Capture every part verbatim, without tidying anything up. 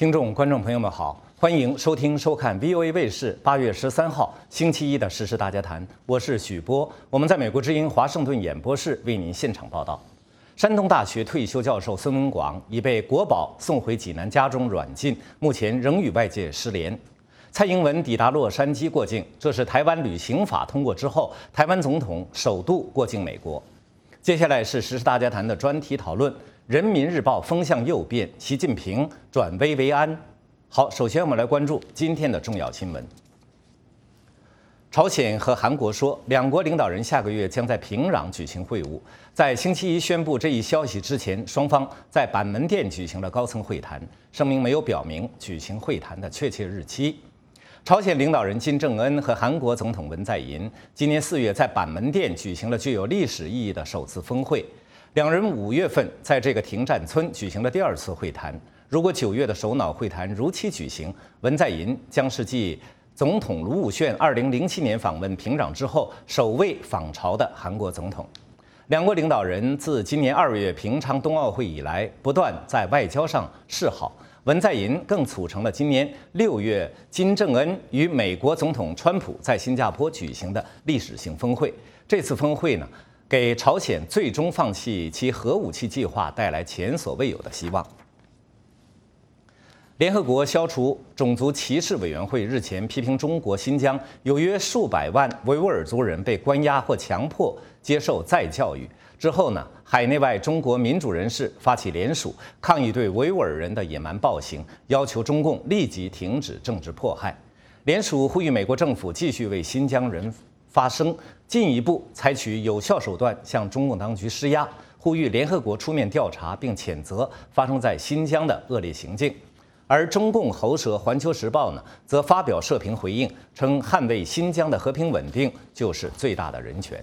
听众、观众朋友们好，欢迎收听、收看 V O A 卫视八月十三号星期一的时事大家谈，我是许波，我们在美国之音华盛顿演播室为您现场报道。山东大学退休教授孙文广已被国保送回济南家中软禁，目前仍与外界失联。蔡英文抵达洛杉矶过境，这是台湾旅行法通过之后，台湾总统首度过境美国。接下来是时事大家谈的专题讨论。人民日报风向又变，习近平转危为安。好，首先我们来关注今天的重要新闻。朝鲜和韩国说，两国领导人下个月将在平壤举行会晤。在星期一宣布这一消息之前，双方在板门店举行了高层会谈，声明没有表明举行会谈的确切日期。朝鲜领导人金正恩和韩国总统文在寅今年四月在板门店举行了具有历史意义的首次峰会。两人五月份在这个停战村举行了第二次会谈。如果九月的首脑会谈如期举行，文在寅将是继总统卢武铉二零零七年访问平壤之后首位访朝的韩国总统。两国领导人自今年二月平昌冬奥会以来，不断在外交上示好。文在寅更促成了今年六月金正恩与美国总统川普在新加坡举行的历史性峰会。这次峰会呢，给朝鲜最终放弃其核武器计划带来前所未有的希望。联合国消除种族歧视委员会日前批评中国新疆有约数百万维吾尔族人被关押或强迫接受再教育之后呢，海内外中国民主人士发起联署，抗议对维吾尔人的野蛮暴行，要求中共立即停止政治迫害。联署呼吁美国政府继续为新疆人发声，进一步采取有效手段向中共当局施压，呼吁联合国出面调查并谴责发生在新疆的恶劣行径。而中共喉舌《环球时报》呢，则发表社评回应，称捍卫新疆的和平稳定就是最大的人权。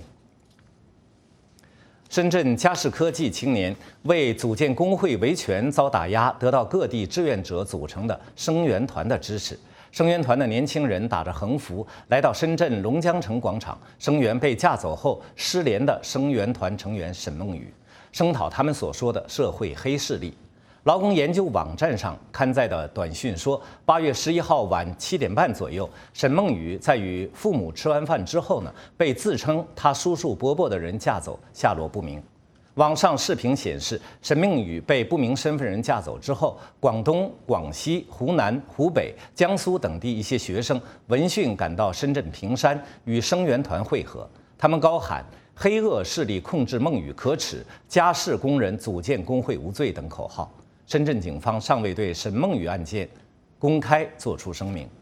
深圳嘉士科技青年为组建工会维权遭打压，得到各地志愿者组成的声援团的支持。声援团的年轻人打着横幅来到深圳龙江城广场，声援被架走后失联的声援团成员沈梦雨，声讨他们所说的社会黑势力。劳工研究网站上刊载的短讯说，八月十一号晚七点半左右，沈梦雨在与父母吃完饭之后呢，被自称他叔叔伯伯的人架走，下落不明。网上视频显示，沈梦雨被不明身份人架走之后，广东、广西、湖南、湖北、江苏等地一些学生闻讯赶到深圳坪山与声援团会合，他们高喊“黑恶势力控制梦雨可耻，家事工人组建工会无罪”等口号。深圳警方尚未对沈梦雨案件公开作出声明。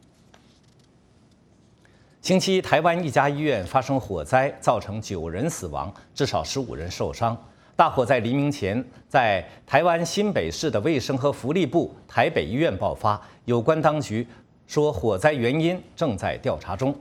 星期一，台湾一家医院发生火灾，造成九人死亡，至少十五人受伤。大火在黎明前在台湾新北市的卫生和福利部台北医院爆发，有关当局说火灾原因正在调查中。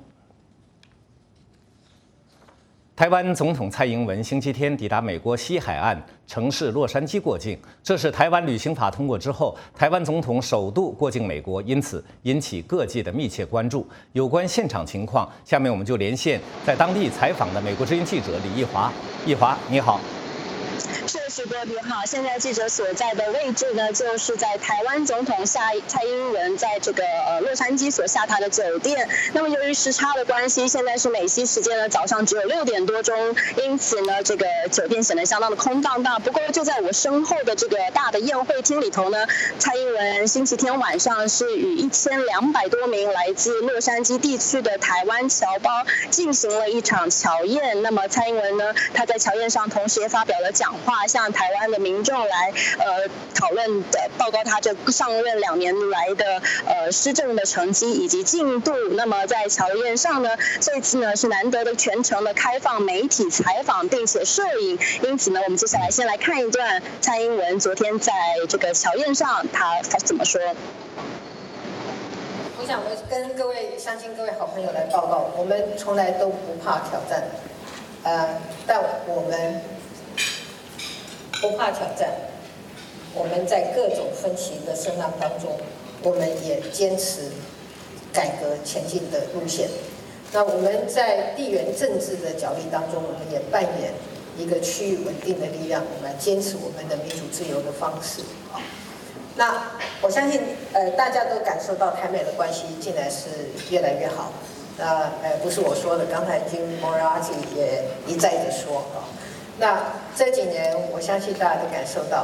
台湾总统蔡英文星期天抵达美国西海岸城市洛杉矶过境，这是台湾旅行法通过之后，台湾总统首度过境美国，因此引起各界的密切关注。有关现场情况，下面我们就连线在当地采访的美国之音记者李奕华。奕华，你好。 是许波你好，现在记者所在的位置呢，就是在台湾总统下蔡英文在这个呃洛杉矶所下榻的酒店。那么由于时差的关系，现在是美西时间呢早上只有六点多钟，因此呢这个酒店显得相当的空荡荡。不过就在我身后的这个大的宴会厅里头呢，蔡英文星期天晚上是与一千两百多名来自洛杉矶地区的台湾侨胞进行了一场侨宴。那么蔡英文呢，他在侨宴上同时也发表了讲话，向台湾的民众来呃讨论的报告他这上任两年来的呃施政的成绩以及进度。那么在侨宴上呢，这次呢是难得的全程的开放媒体采访并且摄影，因此呢我们接下来先来看一段蔡英文昨天在这个侨宴上他他怎么说。 我想我跟各位相信各位好朋友来报告，我们从来都不怕挑战，呃，但我们不怕挑战，我们在各种分歧的声浪当中，我们也坚持改革前进的路线。那我们在地缘政治的角力当中，我们也扮演一个区域稳定的力量，我们来坚持我们的民主自由的方式。 那我相信，呃，大家都感受到台美的关系近来是越来越好。那呃，不是我说的，刚才听 Moriarty 也一再的说啊。那这几年，我相信大家都感受到。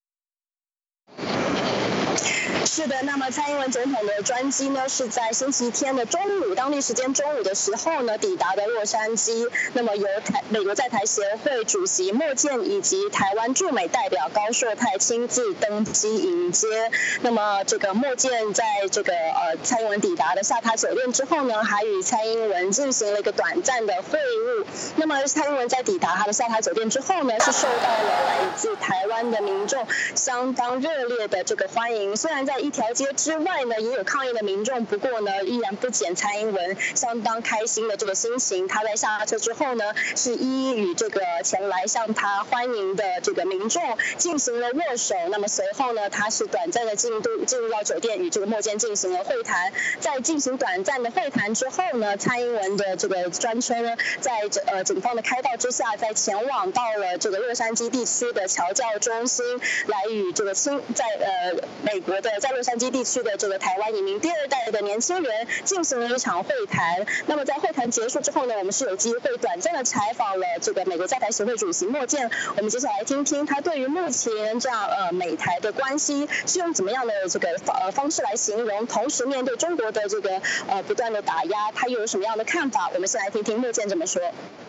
是的，那么蔡英文总统的专机呢，是在星期天的中午，当地时间中午的时候呢，抵达的洛杉矶。那么由台美国在台协会主席莫健以及台湾驻美代表高硕泰亲自登机迎接。那么这个莫健在这个呃蔡英文抵达的下榻酒店之后呢，还与蔡英文进行了一个短暂的会晤。那么蔡英文在抵达他的下榻酒店之后呢，是受到了来自台湾的民众相当热烈的这个欢迎。虽然在一条街之外呢，也有抗议的民众，不过呢，依然不减蔡英文相当开心的这个心情。他在下车之后呢，是一一与这个前来向他欢迎的这个民众进行了握手。那么随后呢，他是短暂的进入进入到酒店，与这个莫健进行了会谈。在进行短暂的会谈之后呢，蔡英文的这个专车呢，在呃警方的开道之下，在前往到了这个洛杉矶地区的侨教中心，来与这个亲在呃美国的在洛杉矶地区的这个台湾移民第二代的年轻人进行了一场会谈。那么在会谈结束之后呢，我们是有机会短暂的采访了这个美国在台协会主席莫健。我们接下来听听他对于目前这样呃美台的关系是用怎么样的这个呃方式来形容，同时面对中国的这个呃不断的打压，他又有什么样的看法？我们先来听听莫健怎么说。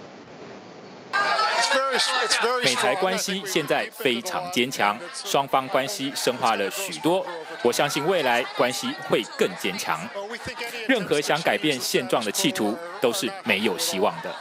美台关系现在非常坚强，双方关系深化了许多。我相信未来关系会更坚强。任何想改变现状的企图都是没有希望的。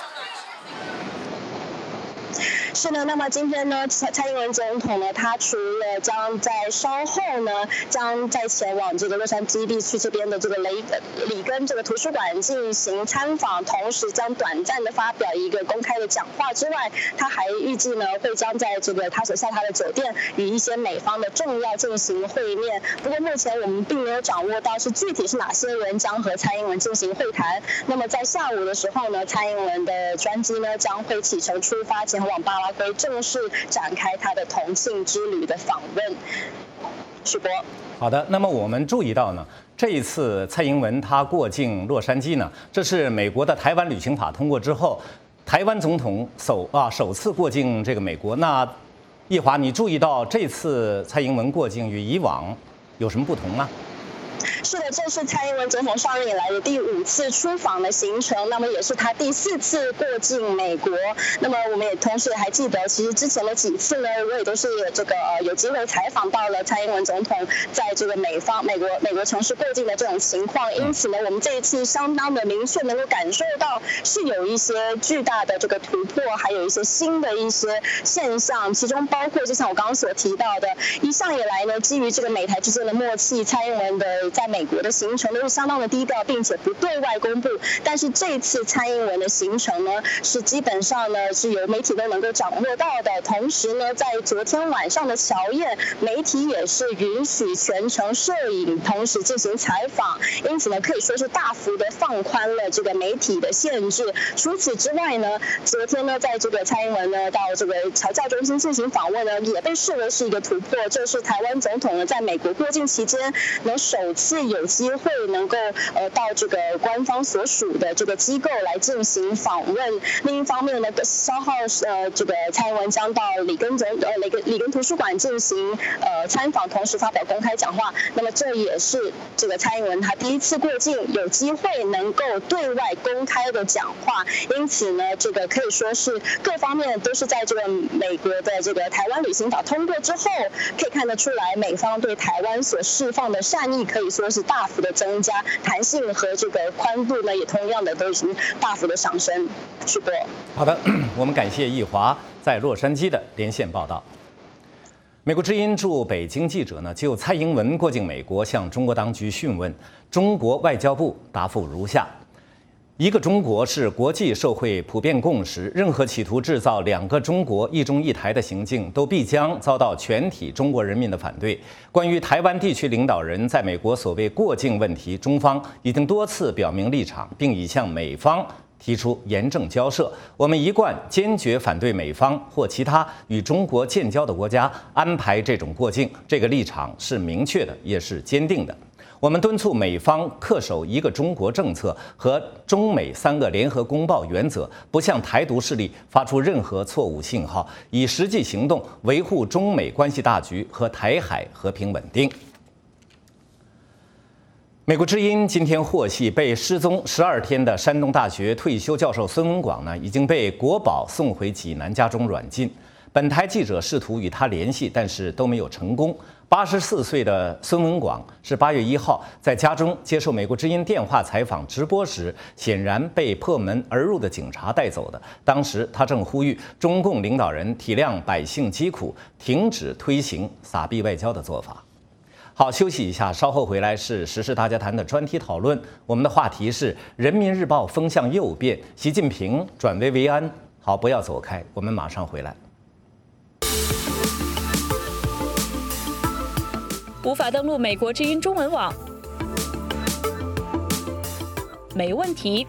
是的，那么今天呢，蔡蔡英文总统呢，他除了将在稍后呢，将在前往这个洛杉矶地区这边的这个雷里根这个图书馆进行参访，同时将短暂的发表一个公开的讲话之外，他还预计呢，会将在这个他所下榻的酒店与一些美方的政要进行会面。不过目前我们并没有掌握到是具体是哪些人将和蔡英文进行会谈。那么在下午的时候呢，蔡英文的专机呢将会启程出发，前往巴拉圭正式展开他的同庆之旅的访问。许博， 好的。那么我们注意到呢，这一次蔡英文他过境洛杉矶呢，这是美国的台湾旅行法通过之后，台湾总统首啊首次过境这个美国。那奕华，你注意到这次蔡英文过境与以往有什么不同吗？ 是的，这是蔡英文总统上任以来的第五次出访的行程，那么也是他第四次过境美国。那么我们也同时也还记得，其实之前的几次呢，我也都是这个呃有机会采访到了蔡英文总统在这个美方美国美国城市过境的这种情况。因此呢，我们这一次相当的明确能够感受到是有一些巨大的这个突破，还有一些新的一些现象，其中包括就像我刚刚所提到的，一向以来呢，基于这个美台之间的默契，蔡英文的在美国的行程都是相当的低调，并且不对外公布。但是这次蔡英文的行程呢，是基本上呢是由媒体都能够掌握到的。同时呢，在昨天晚上的乔宴，媒体也是允许全程摄影，同时进行采访。因此呢，可以说是大幅的放宽了这个媒体的限制。除此之外呢，昨天呢，在这个蔡英文呢到这个侨教中心进行访问呢，也被视为是一个突破。这是台湾总统呢在美国过境期间能首次有机会能够呃到这个官方所属的这个机构来进行访问。另一方面呢，稍后呃这个蔡英文将到里根总呃里根里根图书馆进行呃参访，同时发表公开讲话。那么这也是这个蔡英文他第一次过境有机会能够对外公开的讲话。因此呢，这个可以说是各方面都是在这个美国的这个台湾旅行法通过之后，可以看得出来美方对台湾所释放的善意可以说是大幅的增加，弹性和这个宽度呢也同样的都已经大幅的上升。许博， 好的，我们感谢奕华在洛杉矶的连线报道。美国之音驻北京记者呢就蔡英文过境美国向中国当局讯问，中国外交部答复如下：一个中国是国际社会普遍共识，任何企图制造两个中国、一中一台的行径，都必将遭到全体中国人民的反对。关于台湾地区领导人在美国所谓过境问题，中方已经多次表明立场，并已向美方提出严正交涉。我们一贯坚决反对美方或其他与中国建交的国家安排这种过境，这个立场是明确的，也是坚定的。我们敦促美方恪守一个中国政策和中美三个联合公报原则，不向台独势力发出任何错误信号，以实际行动维护中美关系大局和台海和平稳定。美国之音今天获悉，被失踪十二天的山东大学退休教授孙文广呢，已经被国保送回济南家中软禁。本台记者试图与他联系，但是都没有成功。八十四岁的孙文广是八月一号在家中接受美国之音电话采访直播时，显然被破门而入的警察带走的。当时他正呼吁中共领导人体谅百姓疾苦，停止推行撒币外交的做法。好，休息一下，稍后回来是时事大家谈的专题讨论。我们的话题是人民日报风向又变，习近平转危为安。好，不要走开，我们马上回来。 无法登录美国之音中文网，没问题。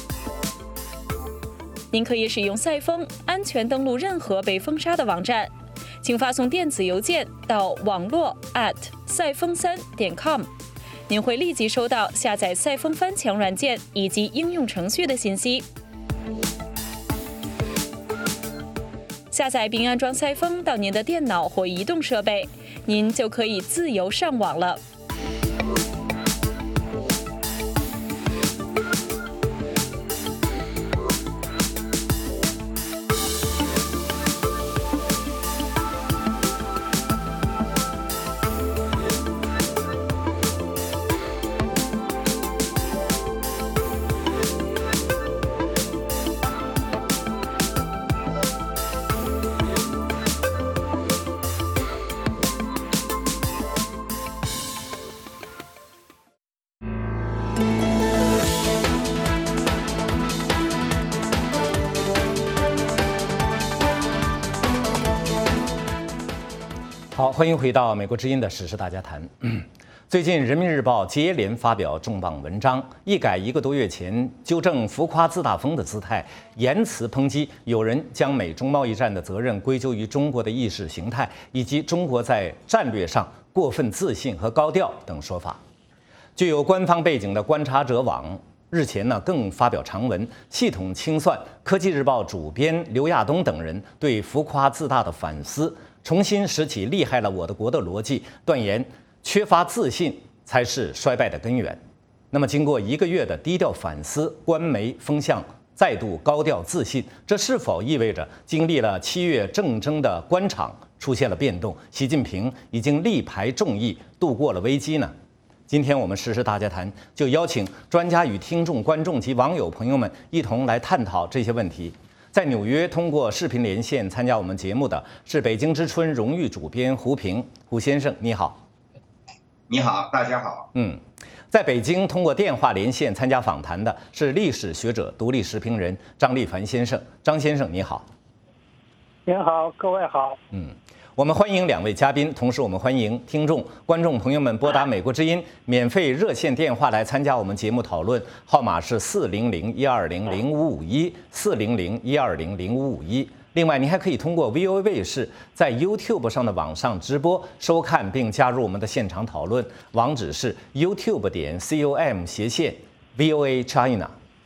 您可以使用赛风安全登录任何被封杀的网站，请发送电子邮件到网络 at 赛风三点 com， 您会立即收到下载赛风翻墙软件以及应用程序的信息。下载并安装赛风到您的电脑或移动设备，您就可以自由上网了。 好，欢迎回到美国之音的时事大家谈。最近，《人民日报》接连发表重磅文章，一改一个多月前纠正浮夸自大风的姿态，言辞抨击有人将美中贸易战的责任归咎于中国的意识形态，以及中国在战略上过分自信和高调等说法。具有官方背景的观察者网日前呢更发表长文，系统清算科技日报主编刘亚东等人对浮夸自大的反思，重新拾起厉害了我的国的逻辑，断言缺乏自信才是衰败的根源。那么经过一个月的低调反思，官媒风向再度高调自信，这是否意味着经历了七月政争的官场出现了变动，习近平已经力排众议度过了危机呢？今天我们时事大家谈就邀请专家与听众、观众及网友朋友们一同来探讨这些问题。在纽约通过视频连线参加我们节目的是北京之春荣誉主编胡平，胡先生你好。 你好，大家好。 嗯，在北京通过电话连线参加访谈的是历史学者、独立时评人张立凡先生，张先生你好。 您好，各位好。 嗯。我们欢迎两位嘉宾，同时我们欢迎听众、观众朋友们拨打美国之音免费热线电话来参加我们节目讨论，号码是四零零一二零零五五一四零零一二零零五五一。另外，您还可以通过 V O A 卫视在 YouTube 上的网上直播收看并加入我们的现场讨论，网址是 YouTube 点 com 斜线 V O A China。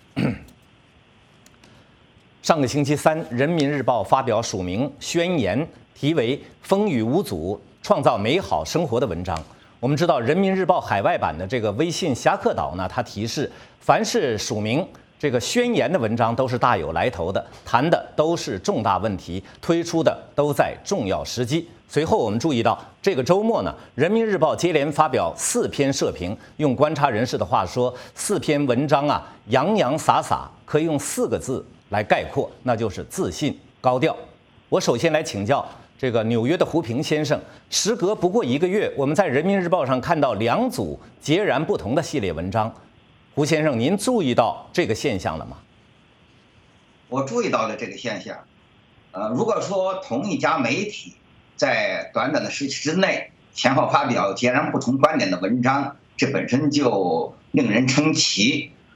上个星期三，《人民日报》发表署名宣言，题为“风雨无阻，创造美好生活”的文章。我们知道，《人民日报》海外版的这个微信侠客岛呢，它提示，凡是署名这个宣言的文章都是大有来头的，谈的都是重大问题，推出的都在重要时机。随后我们注意到，这个周末呢，《人民日报》接连发表四篇社评，用观察人士的话说，四篇文章啊，洋洋洒洒，可以用四个字来概括，那就是自信、高调。我首先来请教这个纽约的胡平先生，时隔不过一个月，我们在《人民日报》上看到两组截然不同的系列文章。胡先生，您注意到这个现象了吗？ 我注意到了这个现象。呃，如果说同一家媒体在短短的时期之内前后发表截然不同观点的文章，这本身就令人称奇。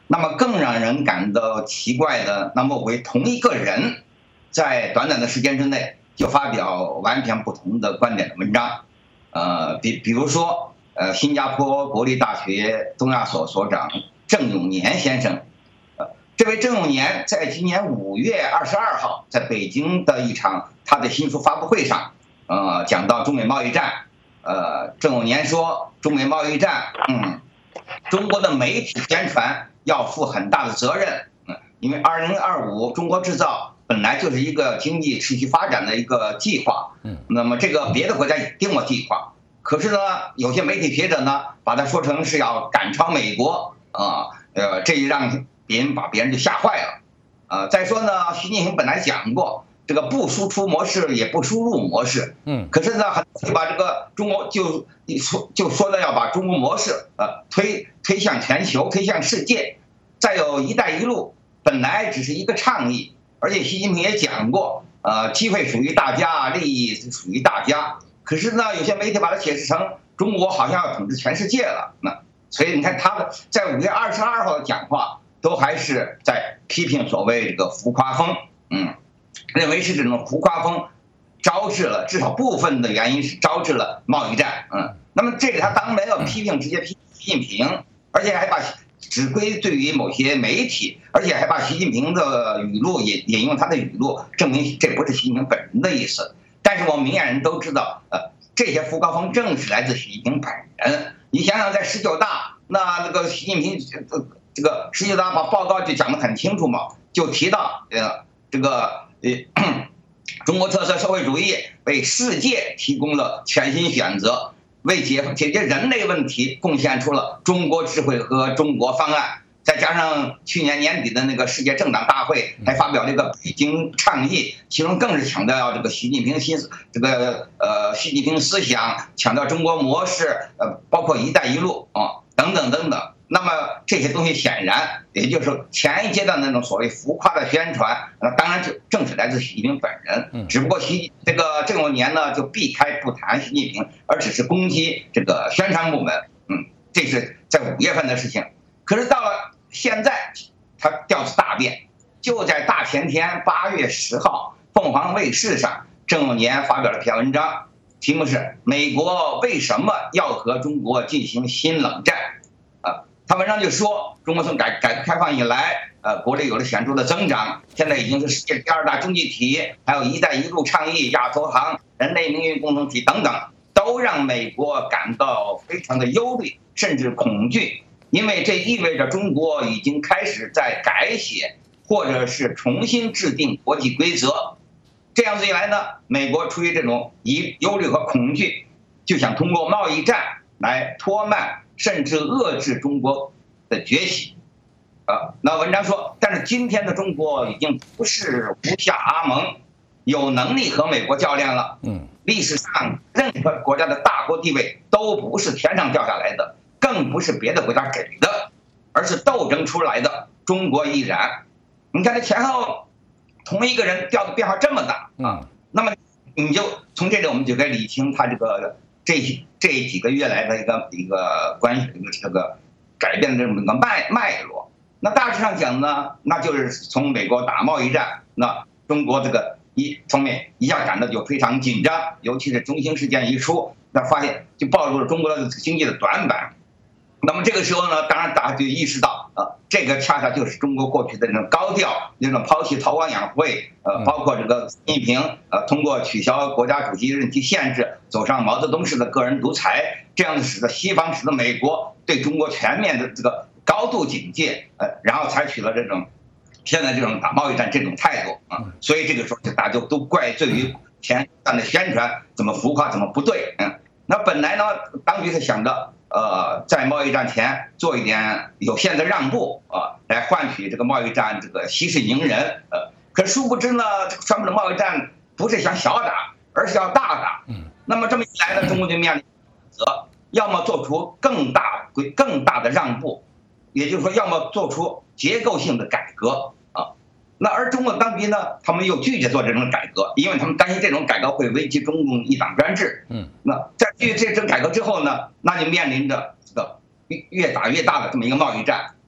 那么更让人感到奇怪的，那么为同一个人，在短短的时间之内就发表完全不同的观点的文章，呃，比比如说，呃，新加坡国立大学东亚所所长郑永年先生，呃，这位郑永年在今年五月二十二号在北京的一场他的新书发布会上，呃，讲到中美贸易战，呃，郑永年说，中美贸易战，嗯，中国的媒体宣传要负很大的责任，嗯，因为二零二五中国制造本来就是一个经济持续发展的一个计划，嗯，那么这个别的国家也定过计划，可是呢，有些媒体学者呢，把它说成是要赶超美国啊，呃，这让别人把别人就吓坏了，呃，再说呢，习近平本来讲过，这个不输出模式也不输入模式，嗯，可是呢，很就把这个中国就说就说的要把中国模式呃推推向全球，推向世界，再有一带一路本来只是一个倡议，而且习近平也讲过，呃，机会属于大家，利益属于大家。可是呢，有些媒体把它解释成中国好像要统治全世界了，那所以你看他的在五月二十二号的讲话，都还是在批评所谓这个浮夸风，嗯，认为是这种浮夸风招致了，至少部分的原因是招致了贸易战，嗯，那么这个他当然没有批评，直接批习近平，而且还把只归对于某些媒体，而且还把习近平的语录引引用他的语录，证明这不是习近平本人的意思。但是我们明眼人都知道，呃，这些浮夸风正是来自习近平本人。你想想，在十九大，那这个习近平呃这个十九大把报告就讲得很清楚嘛，就提到呃这个呃中国特色社会主义为世界提供了全新选择，为解解决人类问题贡献出了中国智慧和中国方案。再加上去年年底的那个世界政党大会，还发表了一个北京倡议，其中更是强调要这个习近平新这个呃习近平思想，强调中国模式，呃，包括一带一路啊等等等等。那么这些东西显然，也就是说前一阶段那种所谓浮夸的宣传，那当然就正是来自习近平本人。只不过习这个这种年呢，就避开不谈习近平，而只是攻击这个宣传部门。嗯，这是在五月份的事情。可是到了现在，他调子大变，就在大前天八月十号，凤凰卫视上，郑永年发表了篇文章，题目是“美国为什么要和中国进行新冷战”。啊，他文章就说，中国从改改革开放以来，呃，国力有了显著的增长，现在已经是世界第二大经济体，还有一带一路倡议、亚投行、人类命运共同体等等，都让美国感到非常的忧虑，甚至恐惧。因为这意味着中国已经开始在改写或者是重新制定国际规则，这样子一来呢，美国出于这种疑忧虑和恐惧，就想通过贸易战来拖慢甚至遏制中国的崛起。啊，那文章说，但是今天的中国已经不是无下阿蒙，有能力和美国较量了。嗯，历史上任何国家的大国地位都不是天上掉下来的。更不是别的国家给的，而是斗争出来的。中国亦然。你看这前后同一个人调的变化这么大啊，那么你就从这里我们就该理清他这个这这几个月来的一个一个关系一个这个改变的这么一个脉脉络。那大致上讲呢，那就是从美国打贸易战，那中国这个一方面一下感到就非常紧张，尤其是中兴事件一出，那发现就暴露了中国的经济的短板。那么这个时候呢，当然大家就意识到，呃，这个恰恰就是中国过去的那种高调，那种抛弃韬光养晦，呃，包括这个习近平，呃，通过取消国家主席任期限制，走上毛泽东式的个人独裁，这样子使得西方使得美国对中国全面的这个高度警戒，呃，然后采取了这种现在这种打贸易战这种态度啊，所以这个时候就大家就都怪罪于前段的宣传怎么浮夸，怎么不对，嗯，那本来呢，当局是想着。呃，在贸易战前做一点有限的让步啊，来换取这个贸易战这个息事宁人。呃，可殊不知呢，这个川普的贸易战不是想小打，而是要大打。嗯，那么这么一来呢，中国就面临选择，要么做出更大、更大的让步，也就是说，要么做出结构性的改革啊。那而中国当局呢，他们又拒绝做这种改革，因为他们担心这种改革会危及中共一党专制。嗯，那在拒绝这种改革之后呢，那就面临着这个越打越大的这么一个贸易战。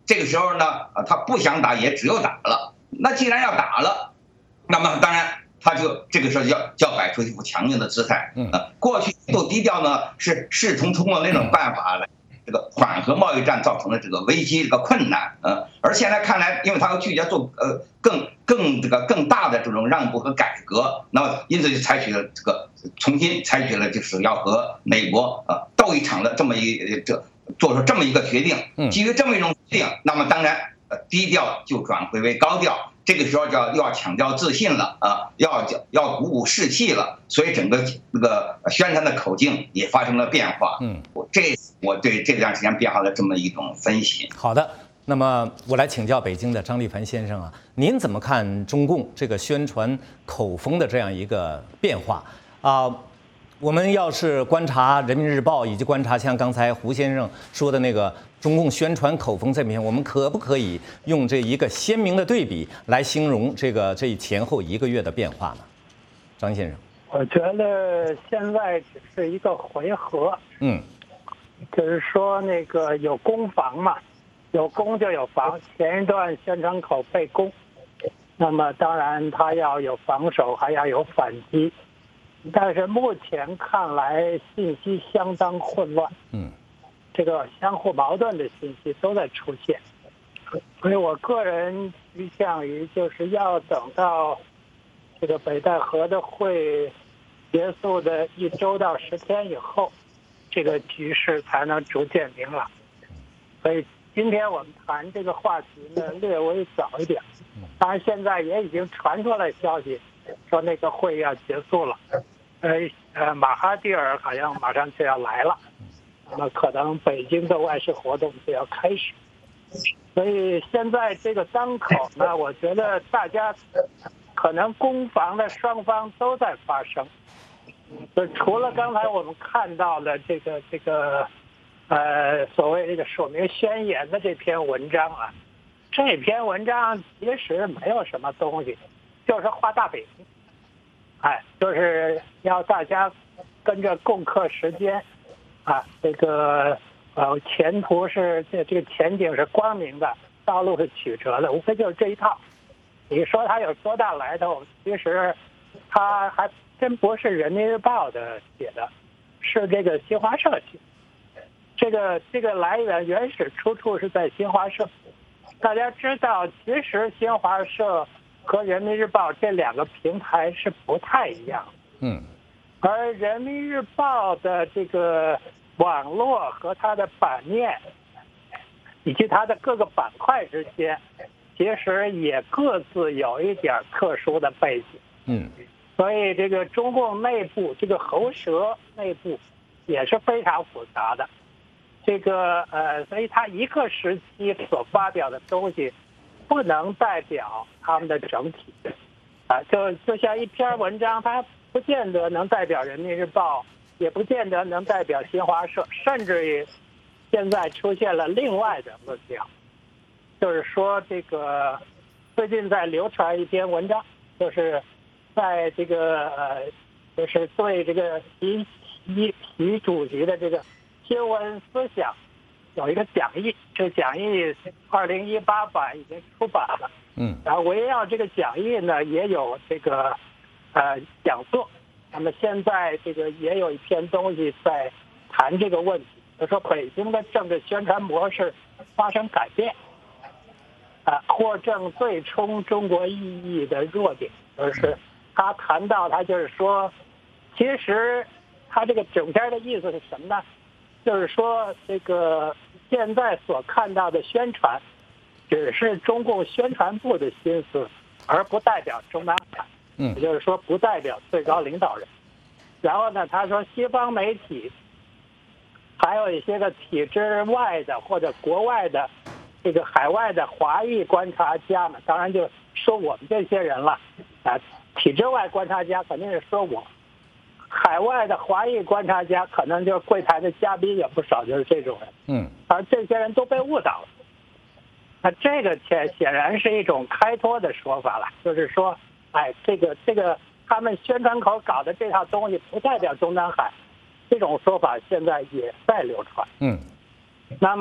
这个时候呢，啊，他不想打也只有打了。那既然要打了，那么当然他就这个时候要就要摆出一副强硬的姿态。嗯，过去都低调呢，是试图通过那种办法来这个缓和贸易战造成的这个危机、这个困难。呃，而现在看来，因为他要拒绝做呃更更这个更大的这种让步和改革，那么因此就采取了这个重新采取了就是要和美国呃斗一场的这么一这做出这么一个决定。基于这么一种决定，那么当然呃低调就转回为高调。这个时候就要又要强调自信了啊，要要鼓舞士气了，所以整个那个宣传的口径也发生了变化。嗯，这我对这段时间变化的这么一种分析。 好的，那么我来请教北京的张立凡先生啊，您怎么看中共这个宣传口风的这样一个变化啊？我们要是观察人民日报，以及观察像刚才胡先生说的那个中共宣传口风这边，我们可不可以用这一个鲜明的对比来形容这个这前后一个月的变化呢？张先生， 我觉得现在只是一个回合， 嗯， 就是说那个有攻防嘛，有攻就有防，前一段宣传口被攻，那么当然他要有防守，还要有反击。但是目前看来信息相当混乱， 嗯， 这个相互矛盾的信息都在出现，所以我个人趋向于就是要等到这个北戴河的会结束的一周到十天以后，这个局势才能逐渐明朗。所以今天我们谈这个话题呢略微早一点，当然现在也已经传出来消息说那个会要结束了，呃呃，马哈蒂尔好像马上就要来了，那么可能北京的外事活动就要开始，所以现在这个当口呢，我觉得大家可能攻防的双方都在发生，就除了刚才我们看到的这个这个呃所谓这个署名宣言的这篇文章啊，这篇文章其实没有什么东西，就是画大饼，哎，就是要大家跟着共克时间，啊，这个呃前途是这这个前景是光明的，道路是曲折的，无非就是这一套。你说它有多大来头？其实它还真不是人民日报的写的，是这个新华社写的。这个这个来源原始出处是在新华社。大家知道，其实新华社和人民日报这两个平台是不太一样， 嗯， 而人民日报的这个网络和它的版面，以及它的各个板块之间，其实也各自有一点特殊的背景， 嗯， 所以这个中共内部这个喉舌内部也是非常复杂的，这个呃，所以它一个时期所发表的东西，不能代表他们的整体，啊，就就像一篇文章，它不见得能代表人民日报，也不见得能代表新华社，甚至于现在出现了另外的论调，就是说这个最近在流传一篇文章，就是在这个呃，就是对这个习习习主席的这个新闻思想有一个讲义，这讲义二零一八版已经出版了， 嗯， 然后围绕这个讲义呢也有这个呃讲座，那么现在这个也有一篇东西在谈这个问题，就说北京的政治宣传模式发生改变，啊，获证对冲中国意义的弱点，就是他谈到他就是说，其实他这个整篇的意思是什么呢？就是说，这个现在所看到的宣传，只是中共宣传部的心思，而不代表中南海。 嗯， 也就是说，不代表最高领导人。然后呢，他说西方媒体还有一些个体制外的或者国外的这个海外的华裔观察家呢，当然就说我们这些人了啊。体制外观察家肯定是说我。海外的华裔观察家可能就是柜台的嘉宾也不少，就是这种人， 嗯， 而这些人都被误导了。那这个显显然是一种开脱的说法了，就是说，哎，这个这个他们宣传口搞的这套东西不代表中南海，这种说法现在也在流传。 嗯， 那么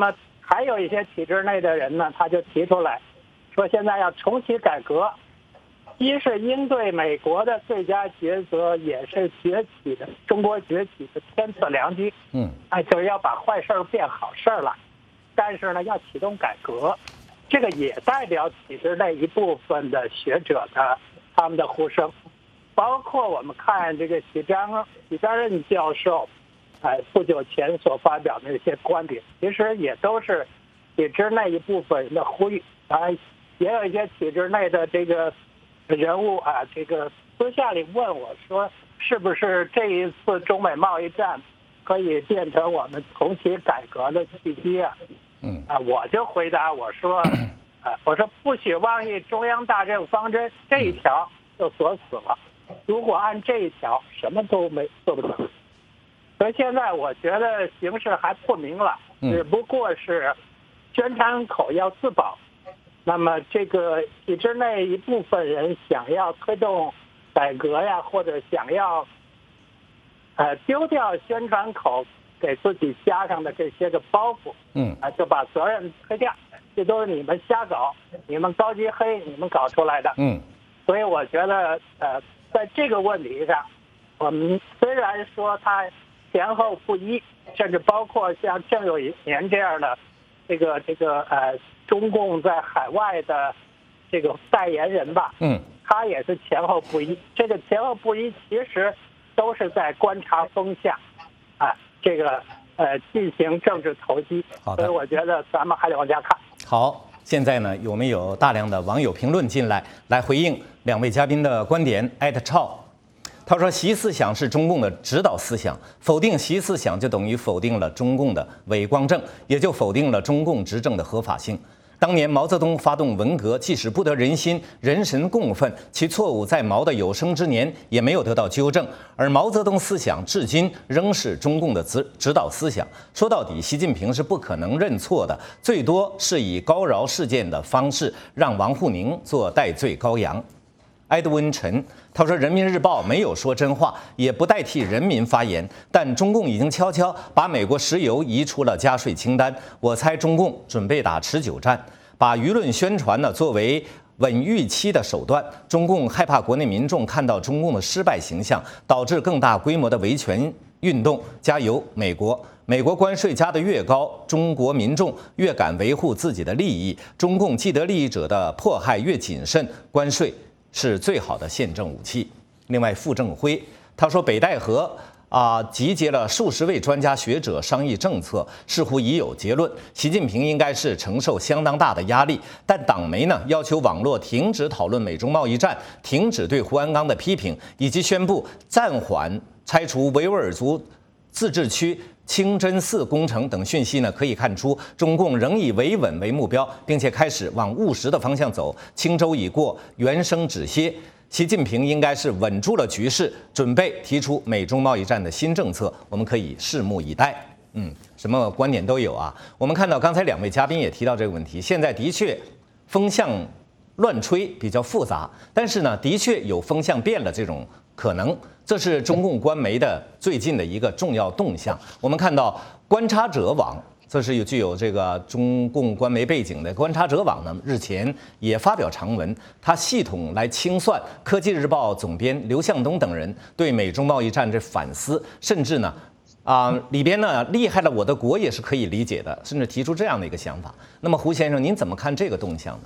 还有一些体制内的人呢，他就提出来，说现在要重启改革，一是应对美国的最佳抉择，也是崛起的中国崛起的天赐良机。 嗯， 哎，就是要把坏事变好事了，但是呢，要启动改革，这个也代表体制内一部分的学者的他们的呼声，包括我们看这个许章许章任教授。哎，不久前所发表的一些观点，其实也都是体制内一部分人的呼吁。当然，也有一些体制内的这个人物啊，这个私下里问我说，是不是这一次中美贸易战可以变成我们重启改革的契机啊？ 嗯啊，我就回答我说，啊，我说不许妄议中央大政方针这一条就锁死了，如果按这一条，什么都没做不成。所以现在我觉得形势还不明朗，只不过是宣传口要自保。那么这个体制内一部分人想要推动改革呀，或者想要呃丢掉宣传口给自己加上的这些个包袱， 嗯啊，就把责任推掉，这都是你们瞎搞，你们高级黑，你们搞出来的。 嗯， 所以我觉得呃，在这个问题上，我们虽然说它前后不一，甚至包括像郑有年这样的这个这个呃中共在海外的这个代言人吧， 嗯， 他也是前后不一。这个前后不一其实都是在观察风向，啊，这个呃进行政治投机。 好的， 所以我觉得咱们还得往下看。 好，现在呢有没有大量的网友评论进来，来回应两位嘉宾的观点？艾特超。他说，习思想是中共的指导思想，否定习思想就等于否定了中共的伪光正，也就否定了中共执政的合法性。当年毛泽东发动文革，即使不得人心，人神共愤，其错误在毛的有生之年也没有得到纠正，而毛泽东思想至今仍是中共的指指导思想。说到底，习近平是不可能认错的，最多是以高饶事件的方式让王沪宁做代罪羔羊。埃德温陈他说，人民日报没有说真话，也不代替人民发言，但中共已经悄悄把美国石油移出了加税清单。我猜中共准备打持久战，把舆论宣传呢作为稳预期的手段。中共害怕国内民众看到中共的失败形象，导致更大规模的维权运动。加油，美国！美国关税加得越高，中国民众越敢维护自己的利益，中共既得利益者的迫害越谨慎，关税是最好的宪政武器。另外，傅政辉他说，北戴河啊集结了数十位专家学者商议政策，似乎已有结论。习近平应该是承受相当大的压力，但党媒呢要求网络停止讨论美中贸易战，停止对胡鞍钢的批评，以及宣布暂缓拆除维吾尔族自治区清真寺工程等讯息呢，可以看出中共仍以维稳为目标，并且开始往务实的方向走。轻舟已过，猿声止歇。习近平应该是稳住了局势，准备提出美中贸易战的新政策，我们可以拭目以待。嗯，什么观点都有啊。我们看到刚才两位嘉宾也提到这个问题，现在的确风向乱吹，比较复杂，但是呢，的确有风向变了这种可能。这是中共官媒的最近的一个重要动向。我们看到观察者网，这是有具有这个中共官媒背景的观察者网呢，日前也发表长文，它系统来清算科技日报总编刘向东等人对美中贸易战这反思，甚至呢，啊、呃、里边呢厉害了我的国也是可以理解的，甚至提出这样的一个想法。那么胡先生，您怎么看这个动向呢？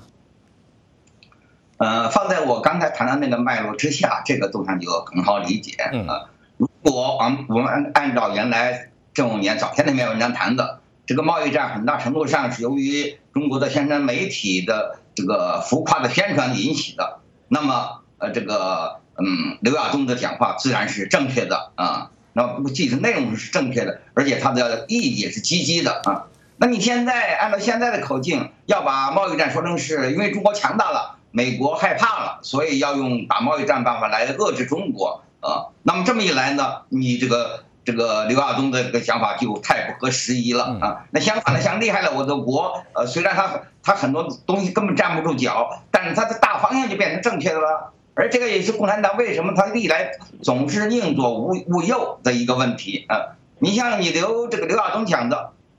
呃，放在我刚才谈的那个脉络之下，这个动向就很好理解。 嗯， 呃，如果我们我们按照原来这五年早先那篇文章谈的，这个贸易战很大程度上是由于中国的宣传媒体的这个浮夸的宣传引起的，那么呃，这个嗯，刘亚东的讲话自然是正确的啊。那不仅是内容是正确的，而且它的意义也是积极的啊。那你现在按照现在的口径，要把贸易战说成是因为中国强大了，美国害怕了，所以要用打贸易战办法来遏制中国啊。那么这么一来呢，你这个这个刘亚东的这个想法就太不合时宜了啊。那相反的，像厉害了我的国，呃，虽然他他很多东西根本站不住脚，但是他的大方向就变成正确的了。而这个也是共产党为什么他历来总是宁左勿勿右的一个问题啊。你像你刘这个刘亚东讲的，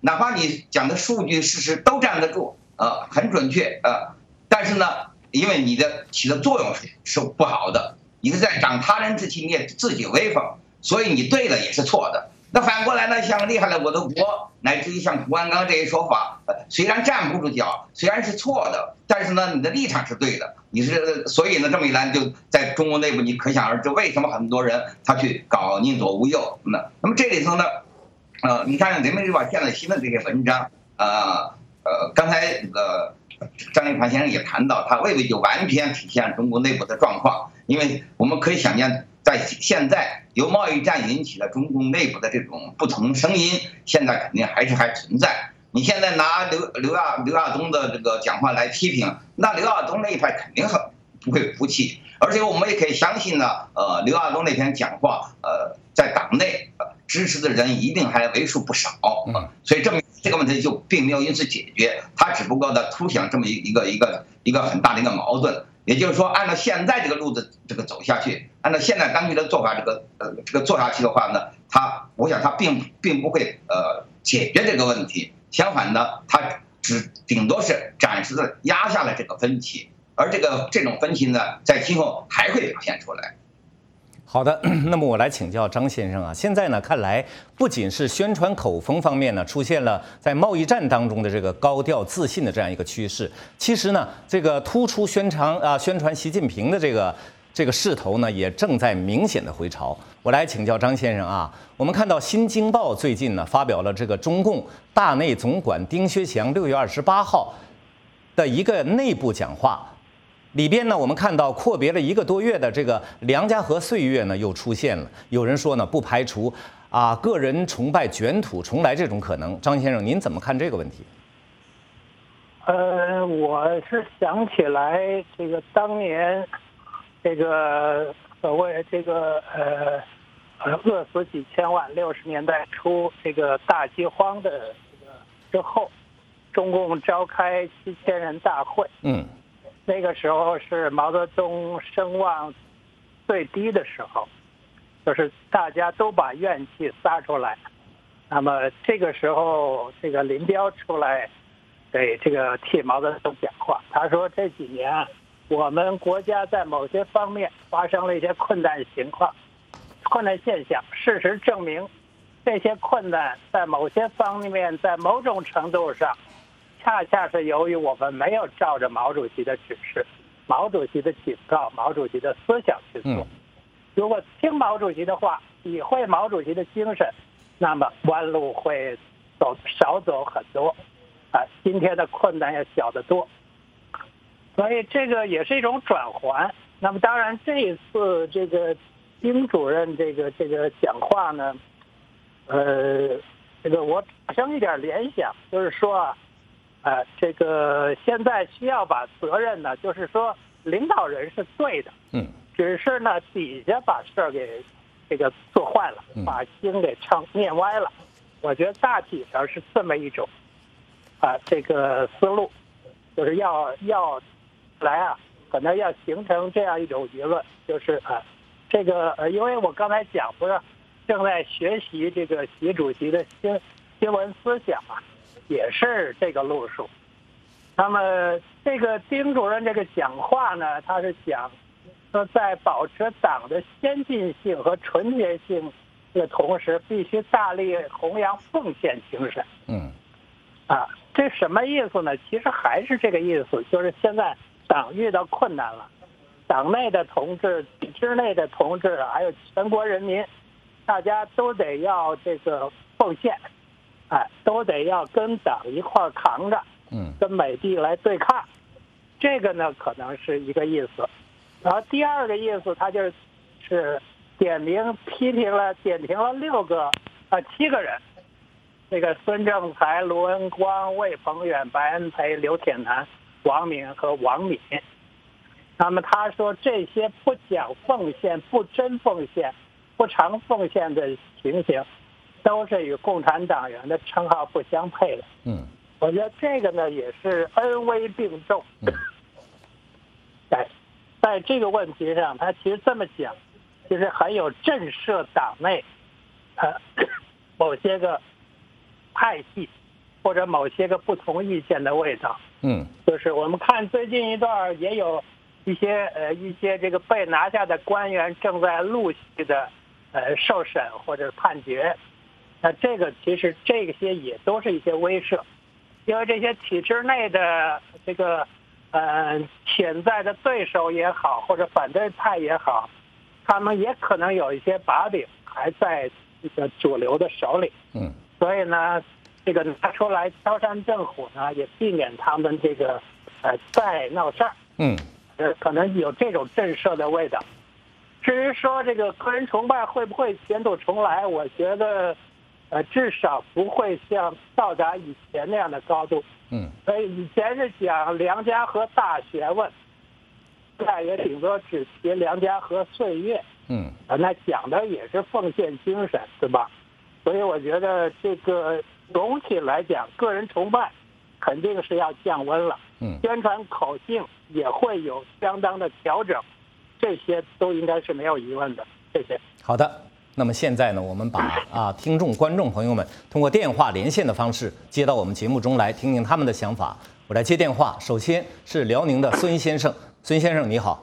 哪怕你讲的数据事实都站得住，呃，很准确，呃，但是呢，因为你的起的作用是是不好的，你是在长他人志气，灭自己威风，所以你对的也是错的。那反过来呢，像厉害了我的国，乃至于像胡鞍钢这些说法，呃，虽然站不住脚，虽然是错的，但是呢，你的立场是对的，你是，所以呢，这么一来，就在中国内部，你可想而知，为什么很多人他去搞宁左无右。那那么这里头呢，呃，你看《人民日报》现在新的这些文章，呃呃，刚才那个张立盘先生也谈到，他未必就完全体现中国内部的状况，因为我们可以想象。在现在由贸易战引起的中共内部的这种不同声音，现在肯定还是还存在。你现在拿刘刘亚刘亚东的这个讲话来批评，那刘亚东那一派肯定很不会服气，而且我们也可以相信呢，呃，刘亚东那篇讲话，呃，在党内呃支持的人一定还为数不少，嗯，所以这么这个问题就并没有因此解决，他只不过呢凸显这么一个一个一个很大的一个矛盾。也就是说，按照现在这个路子这个走下去，按照现在当局的做法，这个呃这个做下去的话呢，他我想他并并不会呃解决这个问题，相反呢，他只顶多是暂时的压下了这个分歧，而这个这种分歧呢，在今后还会表现出来。 好的，那么我来请教张先生啊，现在呢看来不仅是宣传口风方面呢出现了在贸易战当中的这个高调自信的这样一个趋势，其实呢这个突出宣传啊宣传习近平的这个这个势头呢也正在明显的回潮。我来请教张先生啊，我们看到《新京报》最近呢发表了这个中共大内总管丁薛祥六月二十八号的一个内部讲话。里边呢，我们看到阔别了一个多月的这个梁家河岁月呢又出现了。有人说呢，不排除啊个人崇拜卷土重来这种可能。张先生，您怎么看这个问题？ 呃，我是想起来这个当年这个所谓这个呃呃饿死几千万，六十年代初这个大饥荒的这个之后，中共召开七千人大会。嗯。那个时候是毛泽东声望最低的时候，就是大家都把怨气撒出来。那么这个时候，这个林彪出来给这个替毛泽东讲话，他说这几年啊，我们国家在某些方面发生了一些困难情况、困难现象。事实证明，这些困难在某些方面，在某种程度上。恰恰是由于我们没有照着毛主席的指示、毛主席的警告、毛主席的思想去做。如果听毛主席的话，体会毛主席的精神，那么弯路会走少走很多，啊，今天的困难要小得多。所以这个也是一种转换。那么当然，这一次这个丁主任这个这个讲话呢，呃，这个我产生一点联想，就是说啊。呃，这个现在需要把责任呢，就是说领导人是对的，嗯，只是呢底下把事儿给这个做坏了，把心给唱念歪了。我觉得大体上是这么一种啊，这个思路，就是要要来啊，可能要形成这样一种舆论，就是啊，这个呃，因为我刚才讲不是正在学习这个习主席的新新闻思想啊。也是这个路数。那么这个丁主任这个讲话呢，他是讲说在保持党的先进性和纯洁性的同时，必须大力弘扬奉献精神。嗯，啊，这什么意思呢？其实还是这个意思，就是现在党遇到困难了，党内的同志、体制内的同志，还有全国人民，大家都得要这个奉献。哎，都得要跟党一块儿扛着，嗯，跟美帝来对抗，这个呢可能是一个意思。然后第二个意思，他就是是点名批评了、点评了六个啊、呃、七个人，这个孙政才、卢恩光、魏鹏远、白恩培、刘铁男、王敏和王敏。那么他说这些不讲奉献、不真奉献、不常奉献的情形。都是与共产党员的称号不相配的。嗯，我觉得这个呢也是恩威并重。嗯，在在这个问题上，他其实这么讲，其实很有震慑党内呃某些个派系或者某些个不同意见的味道。 嗯， 就是我们看最近一段也有一些呃一些这个被拿下的官员正在陆续的呃受审或者判决，那这个其实这些也都是一些威慑，因为这些体制内的这个呃潜在的对手也好，或者反对派也好，他们也可能有一些把柄还在这个主流的手里。 嗯， 所以呢，这个拿出来挑战政府呢，也避免他们这个呃再闹事儿。 嗯， 呃，可能有这种震慑的味道。至于说这个个人崇拜会不会卷土重来，我觉得，呃，至少不会像到达以前那样的高度。 嗯， 所以以前是讲梁家河大学问，现在也顶多只提梁家河岁月。 嗯， 啊，那讲的也是奉献精神，对吧？所以我觉得这个总体来讲，个人崇拜肯定是要降温了。 嗯， 宣传口径也会有相当的调整，这些都应该是没有疑问的。谢谢。 好的，那么现在呢，我们把啊听众、观众朋友们通过电话连线的方式接到我们节目中来，听听他们的想法。我来接电话，首先是辽宁的孙先生，孙先生你好。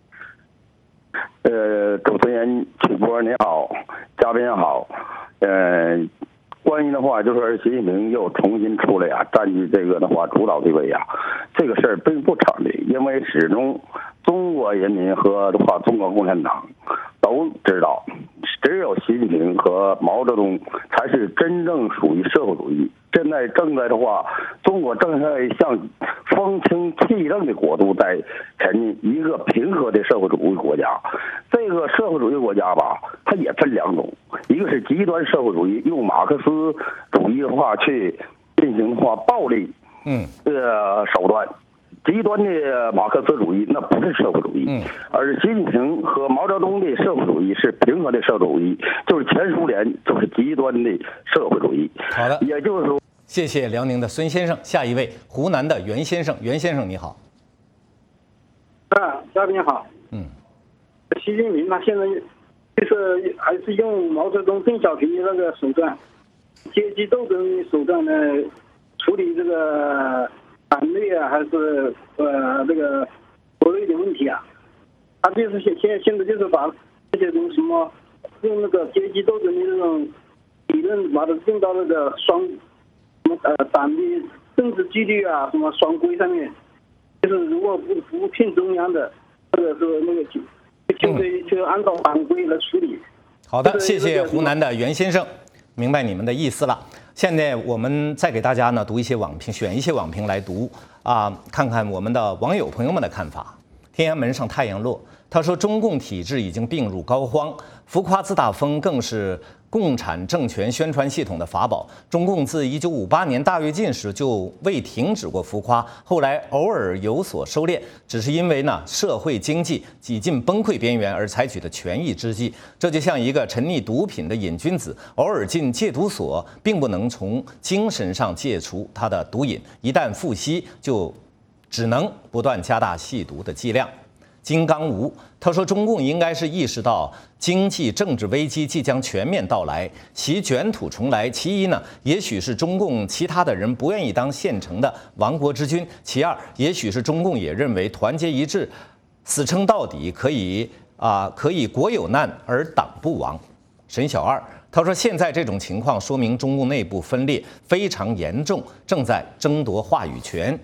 呃，主持人曲波你好，嘉宾好。呃，关于的话，就说习近平又重新出来呀，占据这个的话主导地位呀，这个事儿并不成立，因为始终中国人民和的话中国共产党都知道，只有习近平和毛泽东才是真正属于社会主义。现在正在的话，中国正在向风清气正的国度在前进，一个平和的社会主义国家。这个社会主义国家吧，它也分两种，一个是极端社会主义，用马克思主义的话去进行的话暴力， 嗯， 呃手段。极端的马克思主义那不是社会主义， 嗯， 而习近平和毛泽东的社会主义是平和的社会主义，就是前苏联就是极端的社会主义。 好的， 也就是说， 谢谢辽宁的孙先生。下一位，湖南的袁先生，袁先生你好。 啊，嘉宾好。 嗯， 习近平他现在就是还是用毛泽东、邓小平的那个手段，阶级斗争的手段呢，处理这个党内啊，还是呃这个国内的问题啊。他就是现现现在就是把这些东西什么用那个阶级斗争的那种理论，把它用到那个双什么呃党的政治纪律啊，什么双规上面。就是如果不不听中央的，或者说那个就就就按照党规来处理。 好的，谢谢湖南的袁先生，明白你们的意思了。现在我们再给大家呢读一些网评，选一些网评来读啊，看看我们的网友朋友们的看法。天安门上太阳落，他说中共体制已经病入膏肓，浮夸自大风更是共产政权宣传系统的法宝。中共自一九五八年大跃进时就未停止过浮夸，后来偶尔有所收敛，只是因为呢社会经济几近崩溃边缘而采取的权宜之计。这就像一个沉溺毒品的瘾君子，偶尔进戒毒所，并不能从精神上戒除他的毒瘾，一旦复吸，就只能不断加大吸毒的剂量。金刚吴他说，中共应该是意识到经济政治危机即将全面到来，其卷土重来。其一呢，也许是中共其他的人不愿意当现成的亡国之君；其二，也许是中共也认为团结一致、死撑到底可以啊、呃，可以国有难而党不亡。沈小二他说，现在这种情况说明中共内部分裂非常严重，正在争夺话语权。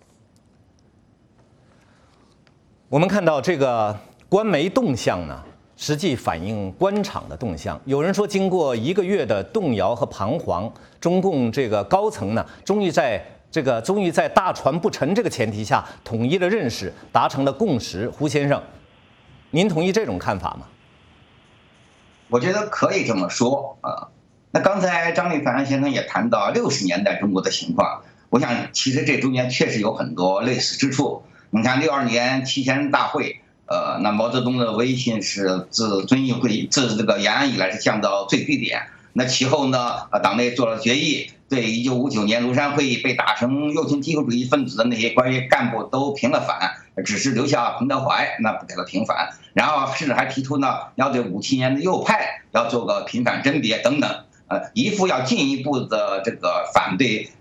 我们看到这个官媒动向呢，实际反映官场的动向。有人说，经过一个月的动摇和彷徨，中共这个高层呢，终于在这个终于在大船不沉这个前提下，统一了认识，达成了共识。胡先生，您同意这种看法吗？ 我觉得可以这么说啊。那刚才张立凡先生也谈到六十年代中国的情况，我想其实这中间确实有很多类似之处。你看六二年七千人大会，呃，那毛泽东的威信是自遵义会议自这个延安以来是降到最低点。那其后呢，呃，党内做了决议，对一九五九年庐山会议被打成右倾帝国主义分子的那些关于干部都平了反，只是留下彭德怀那不给他平反，然后甚至还提出呢，要对五七年的右派要做个平反甄别等等。呃，一副要进一步的这个反对呃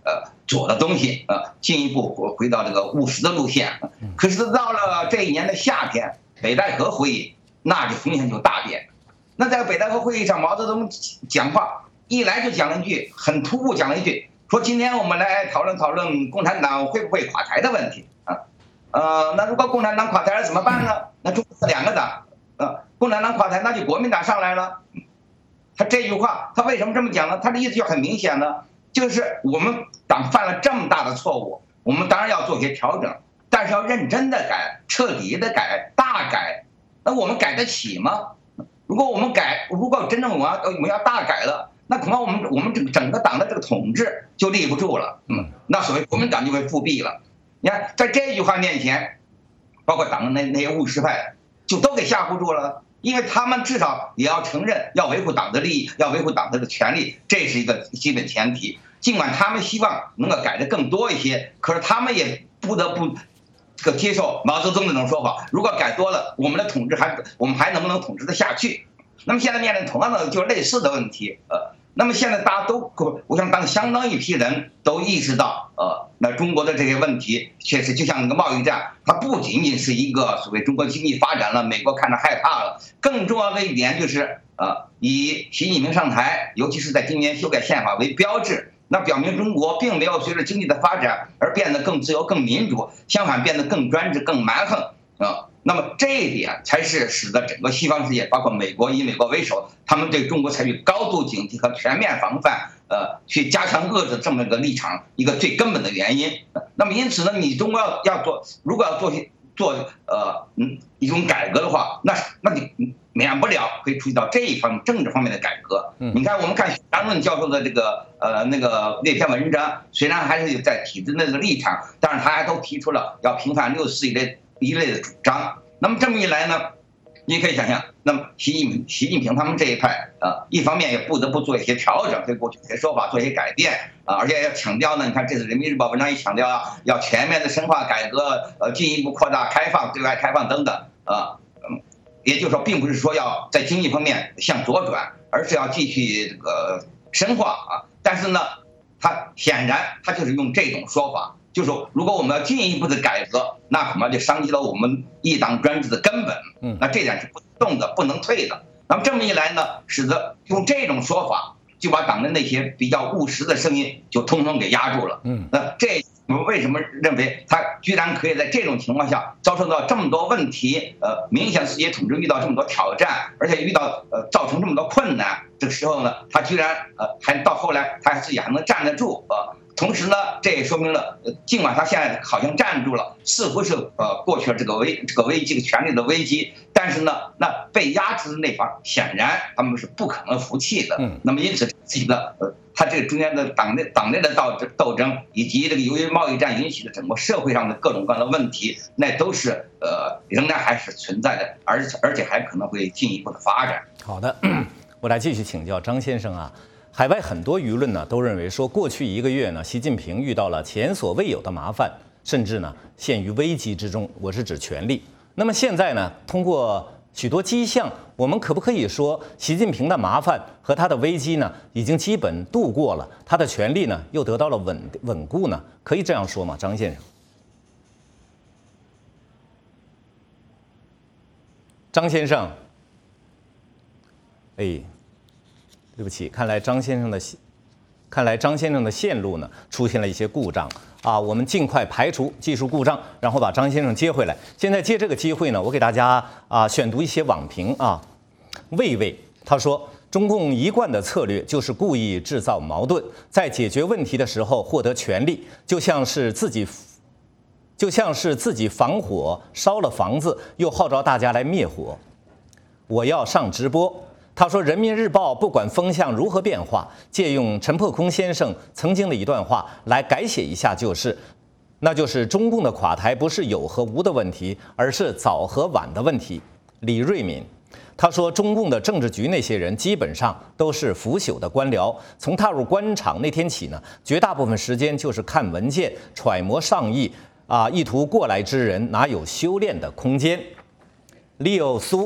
左的东西，呃，进一步回回到这个务实的路线。可是到了这一年的夏天，北戴河会议，那就风险就大变。那在北戴河会议上，毛泽东讲话一来就讲了一句很突兀，讲了一句说：“今天我们来讨论讨论共产党会不会垮台的问题啊。”呃，那如果共产党垮台了怎么办呢？那中国两个党，呃，共产党垮台，那就国民党上来了。他这句话，他为什么这么讲呢？他的意思就很明显了，就是我们党犯了这么大的错误，我们当然要做些调整，但是要认真的改，彻底的改，大改。那我们改得起吗？如果我们改，如果真正我们要我们要大改了，那恐怕我们我们整整个党的这个统治就立不住了。嗯，那所谓国民党就会复辟了。你看，在这句话面前，包括党的那那些务实派，就都给吓唬住了。因为他们至少也要承认，要维护党的利益，要维护党的权利，这是一个基本前提。尽管他们希望能够改得更多一些，可是他们也不得不这个接受毛泽东那种说法：如果改多了，我们的统治还我们还能不能统治得下去？那么现在面临同样的就类似的问题，呃，那么现在大家都，我想当相当一批人都意识到，呃，那中国的这些问题确实就像那个贸易战，它不仅仅是一个所谓中国经济发展了，美国看着害怕了，更重要的一点就是，呃，以习近平上台，尤其是在今年修改宪法为标志，那表明中国并没有随着经济的发展而变得更自由、更民主，相反变得更专制、更蛮横，啊、呃。那么这一点才是使得整个西方世界，包括美国以美国为首，他们对中国采取高度警惕和全面防范，呃，去加强遏制这么一个立场，一个最根本的原因。那么因此呢，你中国要要做，如果要做做呃嗯一种改革的话，那那你免不了会注意到这一方政治方面的改革。你看，我们看许章润教授的这个呃那个那篇文章，虽然还是在体制内的立场，但是他还都提出了要平反六四一类一类的主张。那么这么一来呢，你可以想象，那么习近平习近平他们这一派啊，一方面也不得不做一些调整，对过去一些说法做一些改变啊，而且要强调呢，你看这次人民日报文章也强调啊，要全面的深化改革，呃，进一步扩大开放、对外开放等等啊，嗯，也就是说，并不是说要在经济方面向左转，而是要继续这个深化啊。但是呢，他显然他就是用这种说法。就是说，如果我们要进一步的改革，那恐怕就伤及了我们一党专制的根本。嗯，那这点是不动的，不能退的。那么这么一来呢，使得用这种说法，就把党的那些比较务实的声音就通通给压住了。嗯，那这我们为什么认为他居然可以在这种情况下遭受到这么多问题？呃，明显自己统治遇到这么多挑战，而且遇到呃造成这么多困难，这个时候呢，他居然呃还到后来他自己还能站得住呃。同时呢，这也说明了，尽管他现在好像站住了，似乎是呃过去了这个危这个危机、权力的危机，但是呢，那被压制的那方显然他们是不可能服气的。嗯，那么因此自己的呃，他这个中间的党内党内的斗斗争，以及这个由于贸易战引起的整个社会上的各种各样的问题，那都是呃仍然还是存在的，而而且还可能会进一步的发展。 好的，我来继续请教张先生啊。海外很多舆论呢都认为说，过去一个月呢，习近平遇到了前所未有的麻烦，甚至呢陷于危机之中。我是指权力。那么现在呢，通过许多迹象，我们可不可以说，习近平的麻烦和他的危机呢，已经基本度过了，他的权力呢又得到了稳稳固呢？可以这样说吗，张先生？张先生，哎。对不起，看来张先生的，看来张先生的线路呢出现了一些故障啊，我们尽快排除技术故障，然后把张先生接回来。现在借这个机会呢，我给大家啊选读一些网评啊。魏魏他说，中共一贯的策略就是故意制造矛盾，在解决问题的时候获得权力，就像是自己，就像是自己防火烧了房子，又号召大家来灭火。我要上直播。他说，《人民日报》不管风向如何变化，借用陈破空先生曾经的一段话来改写一下，就是，那就是中共的垮台不是有和无的问题，而是早和晚的问题。李瑞敏，他说，中共的政治局那些人基本上都是腐朽的官僚，从踏入官场那天起呢，绝大部分时间就是看文件、揣摩上意啊，意图过来之人哪有修炼的空间？Leo 苏。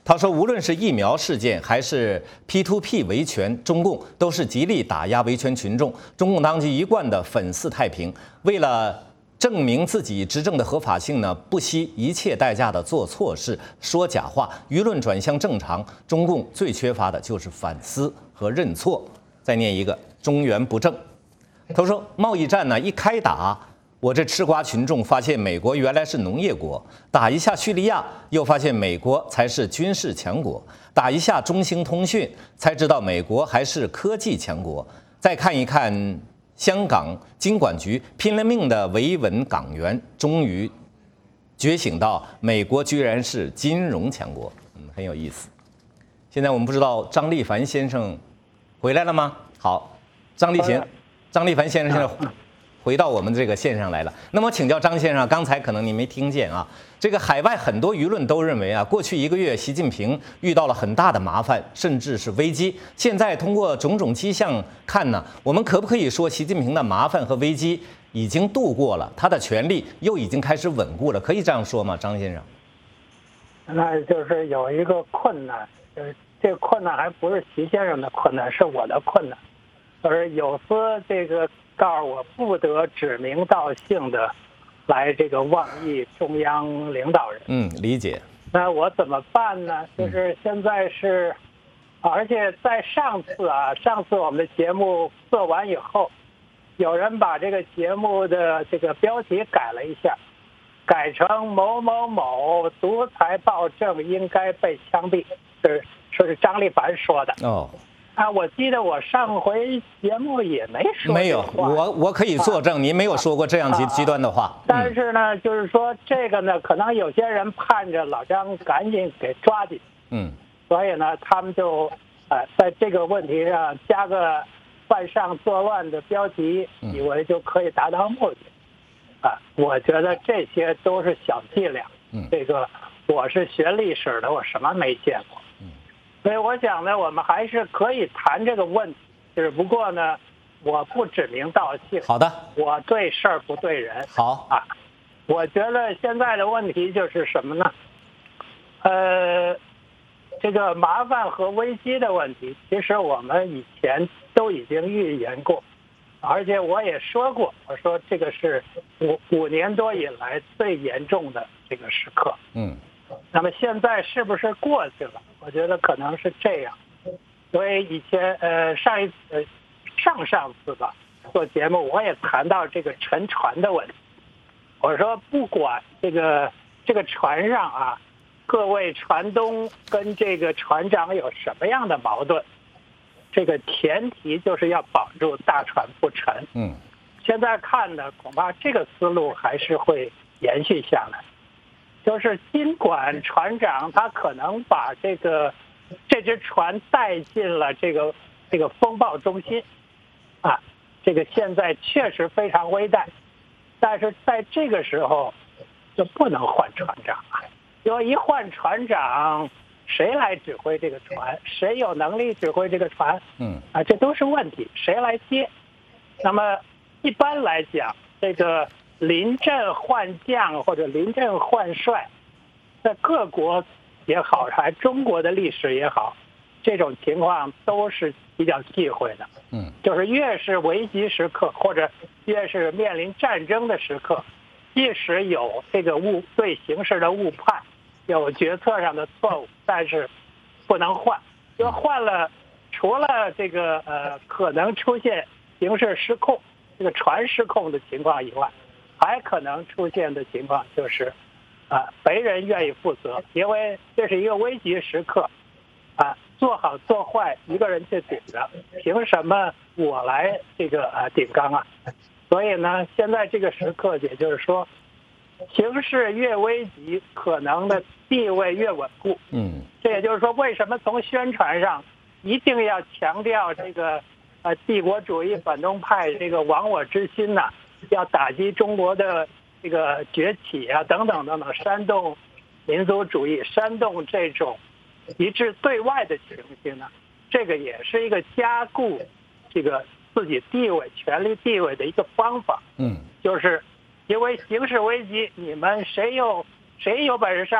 他说，无论是疫苗事件还是 P to P 维权，中共都是极力打压维权群众。中共当局一贯的粉饰太平，为了证明自己执政的合法性呢，不惜一切代价的做错事、说假话。舆论转向正常，中共最缺乏的就是反思和认错。再念一个，中原不正。他说，贸易战呢一开打，我这吃瓜群众发现美国原来是农业国，打一下叙利亚又发现美国才是军事强国，打一下中兴通讯才知道美国还是科技强国，再看一看香港金管局拼了命的维稳港元，终于觉醒到美国居然是金融强国。嗯，很有意思。现在我们不知道张立凡先生回来了吗？好，张立贤，张立凡先生现在回到我们这个线上来了。那么请教张先生，刚才可能你没听见啊，这个海外很多舆论都认为啊，过去一个月习近平遇到了很大的麻烦，甚至是危机。现在通过种种迹象看呢，我们可不可以说习近平的麻烦和危机已经度过了，他的权力又已经开始稳固了？可以这样说吗，张先生？ 那就是有一个困难，就是这个困难还不是习先生的困难，是我的困难，就是有司这个告诉我不得指名道姓的来这个妄议中央领导人。 嗯，理解。 那我怎么办呢？就是现在是，而且在上次啊，上次我们的节目做完以后，有人把这个节目的这个标题改了一下，改成某某某独裁暴政应该被枪毙，是说是张立凡说的。 哦。 啊，我记得我上回节目也没说没有，我我可以作证，您没有说过这样极极端的话。 啊、但是呢，就是说这个呢，可能有些人盼着老张赶紧给抓紧， 嗯， 所以呢，他们就呃在这个问题上加个犯上作乱的标题，以为就可以达到目的。啊，我觉得这些都是小伎俩。 嗯， 这个我是学历史的，我什么没见过。所以我想呢，我们还是可以谈这个问题，只不过呢，我不指名道姓。 好的， 我对事儿不对人。 好啊，我觉得现在的问题就是什么呢？呃，这个麻烦和危机的问题，其实我们以前都已经预言过，而且我也说过，我说这个是五五年多以来最严重的这个时刻。 嗯。 那么现在是不是过去了？我觉得可能是这样。所以以前呃上一次上上次吧做节目，我也谈到这个沉船的问题。我说不管这个这个船上啊，各位船东跟这个船长有什么样的矛盾，这个前提就是要保住大船不沉。 嗯， 现在看呢，恐怕这个思路还是会延续下来。就是尽管船长他可能把这个这只船带进了这个这个风暴中心，啊，这个现在确实非常危殆，但是在这个时候就不能换船长啊，因为一换船长，谁来指挥这个船？谁有能力指挥这个船？ 嗯， 啊，这都是问题，谁来接？那么一般来讲，这个临阵换将或者临阵换帅，在各国也好，还中国的历史也好，这种情况都是比较忌讳的。 嗯， 就是越是危急时刻，或者越是面临战争的时刻，即使有这个误对形势的误判，有决策上的错误，但是不能换，因为换了，除了这个呃可能出现形势失控、这个船失控的情况以外，还可能出现的情况就是，啊，没人愿意负责，因为这是一个危急时刻，啊，做好做坏一个人去顶着，凭什么我来这个呃顶缸啊？所以呢，现在这个时刻，也就是说，形势越危急，可能的地位越稳固。 嗯， 这也就是说，为什么从宣传上一定要强调这个呃帝国主义反动派这个亡我之心呢？要打击中国的这个崛起啊，等等等等，煽动民族主义，煽动这种一致对外的情绪呢，这个也是一个加固这个自己地位、权力地位的一个方法。 嗯， 就是因为形势危机，你们谁有谁有本事上，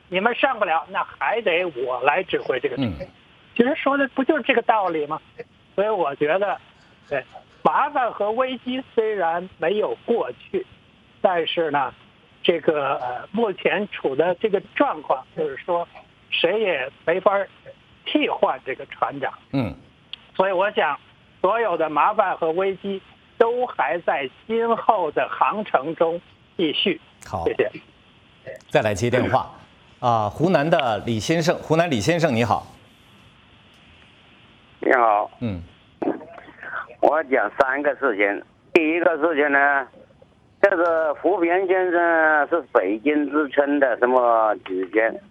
你们上不了，那还得我来指挥这个队。 嗯， 其实说的不就是这个道理吗？所以我觉得，对，麻烦和危机虽然没有过去，但是呢，这个呃目前处的这个状况，就是说谁也没法替换这个船长。 嗯， 所以我想，所有的麻烦和危机都还在今后的航程中继续。 好， 谢谢。 再来接电话，啊，湖南的李先生，湖南李先生你好。 你好， 嗯， 我讲三个事情。第一个事情呢，这个胡平先生是北京之春的什么主角？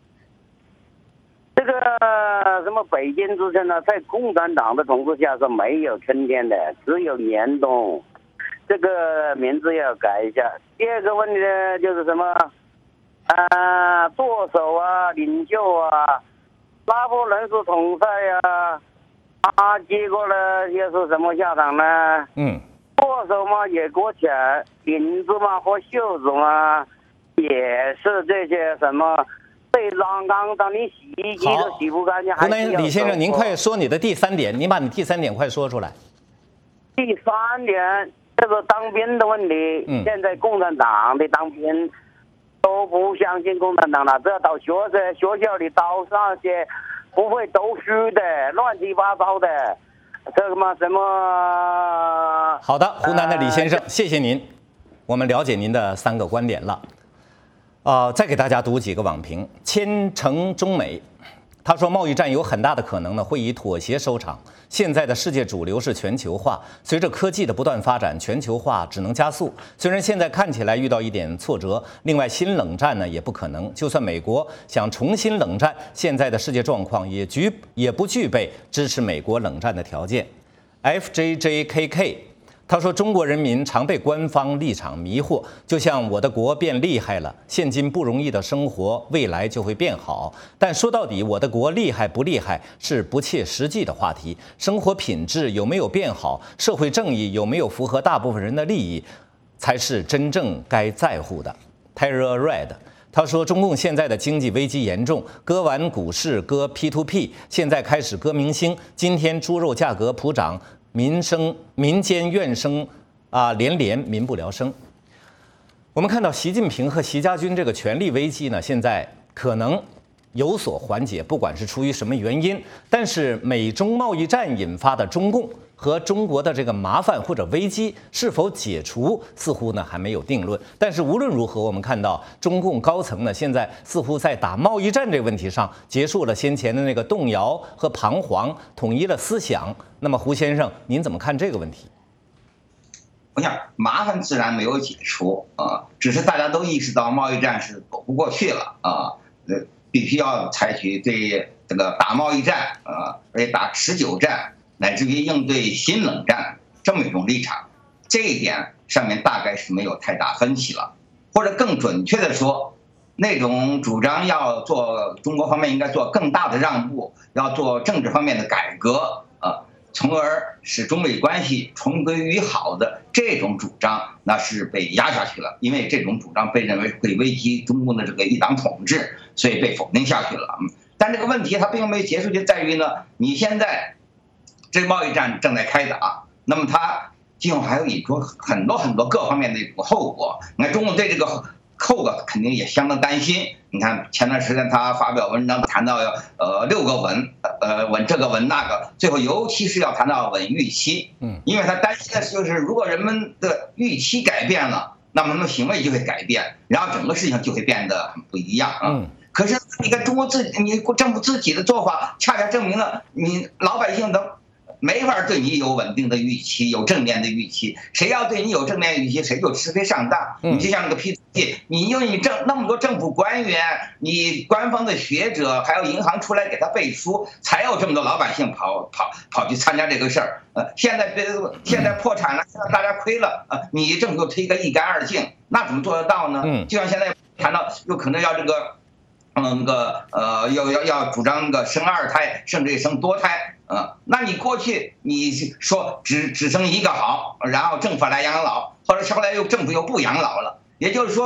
这个什么北京之春呢，在共产党的统治下是没有春天的，只有年冬。这个名字要改一下。第二个问题呢，就是什么啊，舵手啊，领袖啊，拿破仑是统帅啊。啊，结果呢又是什么下场呢？ 嗯， 舵手嘛也裹起来，领子嘛和袖子嘛也是这些什么被浪缸当你洗衣机都洗不干净。 湖南李先生，您快说你的第三点，您把你第三点快说出来。 第三点，这个当兵的问题，嗯、现在共产党的当兵都不相信共产党了，只要到学生学校里找那些不会读书的乱七八糟的，这个嘛什么？ 好的，湖南的李先生，呃、谢谢您，我们了解您的三个观点了。呃，再给大家读几个网评。千城中美，他说贸易战有很大的可能呢会以妥协收场。现在的世界主流是全球化，随着科技的不断发展，全球化只能加速。虽然现在看起来遇到一点挫折，另外新冷战呢也不可能。就算美国想重新冷战，现在的世界状况也具也不具备支持美国冷战的条件。F J J K K。他说：“中国人民常被官方立场迷惑，就像我的国变厉害了，现今不容易的生活，未来就会变好。但说到底，我的国厉害不厉害是不切实际的话题。生活品质有没有变好，社会正义有没有符合大部分人的利益，才是真正该在乎的。” Terra Red。他说，中共现在的经济危机严重，割完股市割 P to P， 现在开始割明星。今天猪肉价格普涨。民生民间怨声啊连连，民不聊生。我们看到习近平和习家军这个权力危机呢，现在可能有所缓解，不管是出于什么原因。但是美中贸易战引发的中共和中国的这个麻烦或者危机是否解除，似乎呢还没有定论。但是无论如何，我们看到中共高层呢，现在似乎在打贸易战这个问题上结束了先前的那个动摇和彷徨，统一了思想。那么胡先生，您怎么看这个问题？ 我想麻烦自然没有解除啊、呃，只是大家都意识到贸易战是走不过去了啊，呃，必须要采取对这个打贸易战啊，而且打持久战，乃至于应对新冷战这么一种立场。这一点上面大概是没有太大分歧了，或者更准确的说，那种主张要做中国方面应该做更大的让步，要做政治方面的改革啊。从而使中美关系重归于好的这种主张，那是被压下去了，因为这种主张被认为会危及中共的这个一党统治，所以被否定下去了。但这个问题它并没有结束，就在于呢，你现在这贸易战正在开打，那么它今后还有一种很多很多各方面的一种后果。你看中共对这个后果肯定也相当担心。你看前段时间他发表文章谈到呃六个稳，呃稳这个稳那个，最后尤其是要谈到稳预期，嗯，因为他担心的就是如果人们的预期改变了，那么他们行为就会改变，然后整个事情就会变得很不一样啊。嗯，可是你看中国自己，你政府自己的做法，恰恰证明了你老百姓的没法对你有稳定的预期，有正面的预期。谁要对你有正面预期，谁就吃亏上当。你就像那个 P to P， 你因为你政那么多政府官员，你官方的学者，还有银行出来给他背书，才有这么多老百姓跑跑跑去参加这个事儿。呃，现在别现在破产了，现在大家亏了，呃，你政府推个一干二净，那怎么做得到呢？嗯，就像现在谈到有可能要这个。嗯，那个呃，要要要主张那个生二胎，甚至生多胎，呃，那你过去你说只只生一个好，然后政府来养老，后来后来又政府又不养老了，也就是说，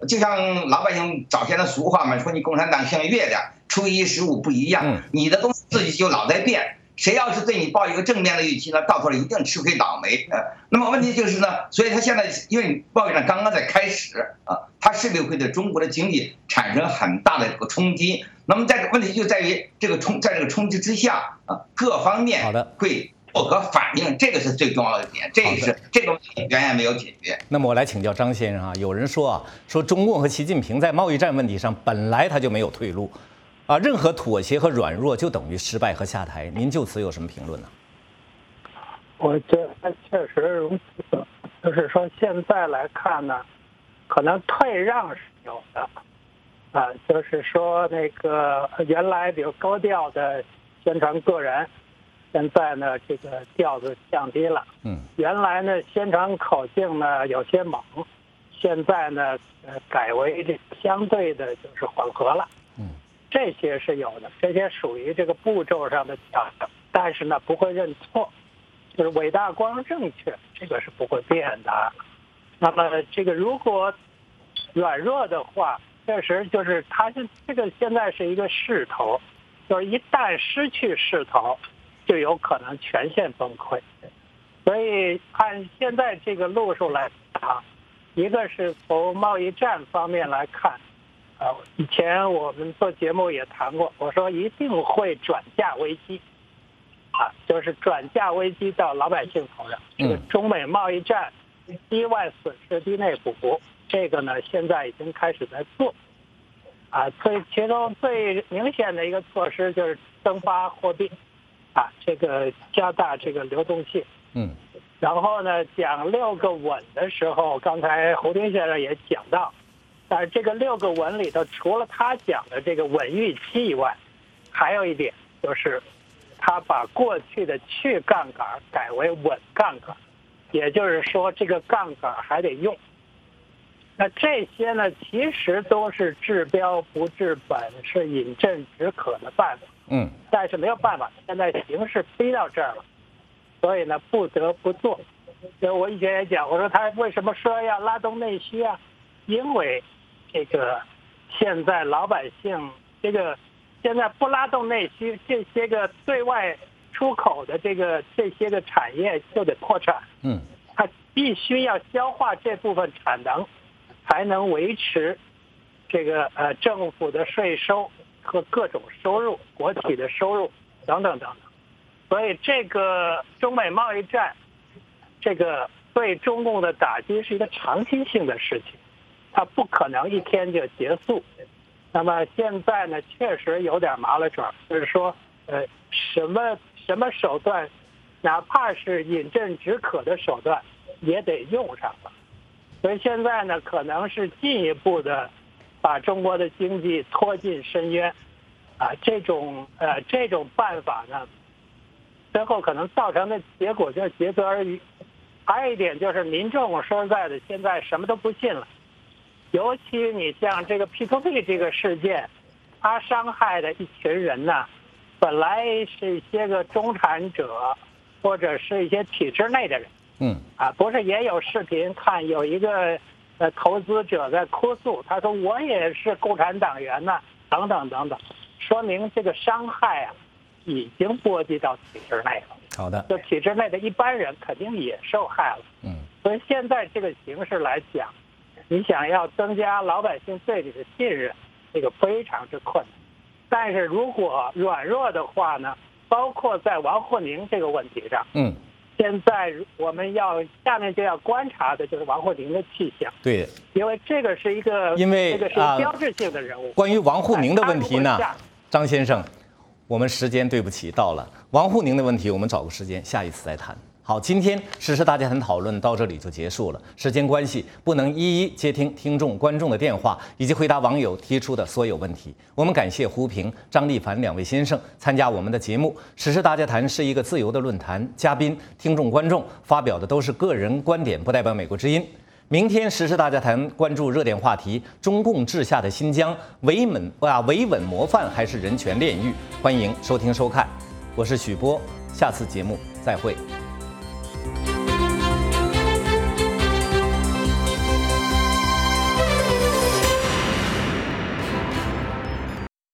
就像老百姓早先的俗话嘛，说你共产党像月亮，初一十五不一样，你的东西自己就老在变。谁要是对你抱一个正面的预期呢，到头来一定吃亏倒霉。呃，那么问题就是呢，所以他现在因为贸易战刚刚在开始啊，它势必会对中国的经济产生很大的这个冲击。那么在问题就在于这个冲在这个冲击之下啊，各方面好的会作何反应，这个是最重要的点，这个是这个问题远远没有解决。 那么我来请教张先生啊，有人说啊，说中共和习近平在贸易战问题上本来他就没有退路。啊，任何妥协和软弱就等于失败和下台。您就此有什么评论呢？ 我觉得确实如此，就是说现在来看呢，可能退让是有的，啊，就是说那个原来比如高调的宣传个人，现在呢这个调子降低了。嗯，原来呢宣传口径呢有些猛，现在呢呃改为这相对的就是缓和了。嗯。这些是有的，这些属于这个步骤上的调整，但是呢不会认错，就是伟大光正确，这个是不会变的。那么这个如果软弱的话，确实就是它是这个现在是一个势头，就是一旦失去势头，就有可能全线崩溃。所以按现在这个路数来讲，一个是从贸易战方面来看。呃，以前我们做节目也谈过，我说一定会转嫁危机，啊，就是转嫁危机到老百姓头上。这个中美贸易战，低外损失低内补，这个呢现在已经开始在做，啊，最其中最明显的一个措施就是增发货币，啊，这个加大这个流动性。嗯，然后呢讲六个稳的时候，刚才侯丁先生也讲到。但是这个六个稳里头，除了他讲的这个稳预期以外，还有一点就是，他把过去的去杠杆改为稳杠杆，也就是说这个杠杆还得用。那这些呢，其实都是治标不治本，是饮鸩止渴的办法。嗯。但是没有办法，现在形势逼到这儿了，所以呢不得不做。就我以前也讲，我说他为什么说要拉动内需啊？因为这个现在老百姓这个现在不拉动内需，这些个对外出口的这个这些个产业就得破产。嗯，它必须要消化这部分产能，才能维持这个呃政府的税收和各种收入、国企的收入等等等等。所以这个中美贸易战，这个对中共的打击是一个长期性的事情。它不可能一天就结束，那么现在呢，确实有点麻了爪，就是说，呃，什么什么手段，哪怕是饮鸩止渴的手段，也得用上了。所以现在呢，可能是进一步的把中国的经济拖进深渊，啊，这种呃这种办法呢，最后可能造成的结果就是竭泽而渔。还有一点就是民众说实在的，现在什么都不信了。尤其你像这个 P to P 这个事件，它伤害的一群人呢，本来是一些个中产者，或者是一些体制内的人。嗯，啊，不是也有视频看有一个呃投资者在哭诉，他说我也是共产党员呐，等等等等，说明这个伤害啊已经波及到体制内了。 好的， 就体制内的一般人肯定也受害了。嗯，所以现在这个形势来讲，你想要增加老百姓对你的信任，这个非常之困难。但是如果软弱的话呢，包括在王沪宁这个问题上，嗯，现在我们要下面就要观察的就是王沪宁的气象。 对， 因为这个是一个， 因为这个是标志性的人物。 啊、关于王沪宁的问题呢，张先生，我们时间对不起到了。王沪宁的问题，我们找个时间下一次再谈。好，今天时事大家谈讨论到这里就结束了。时间关系，不能一一接听听众、观众的电话，以及回答网友提出的所有问题。我们感谢胡平、张立凡两位先生参加我们的节目。时事大家谈是一个自由的论坛，嘉宾、听众、观众发表的都是个人观点，不代表美国之音。明天时事大家谈关注热点话题：中共治下的新疆，维稳啊，维稳模范还是人权炼狱？欢迎收听收看，我是许波，下次节目再会。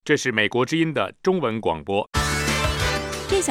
这是美国之音的中文广播。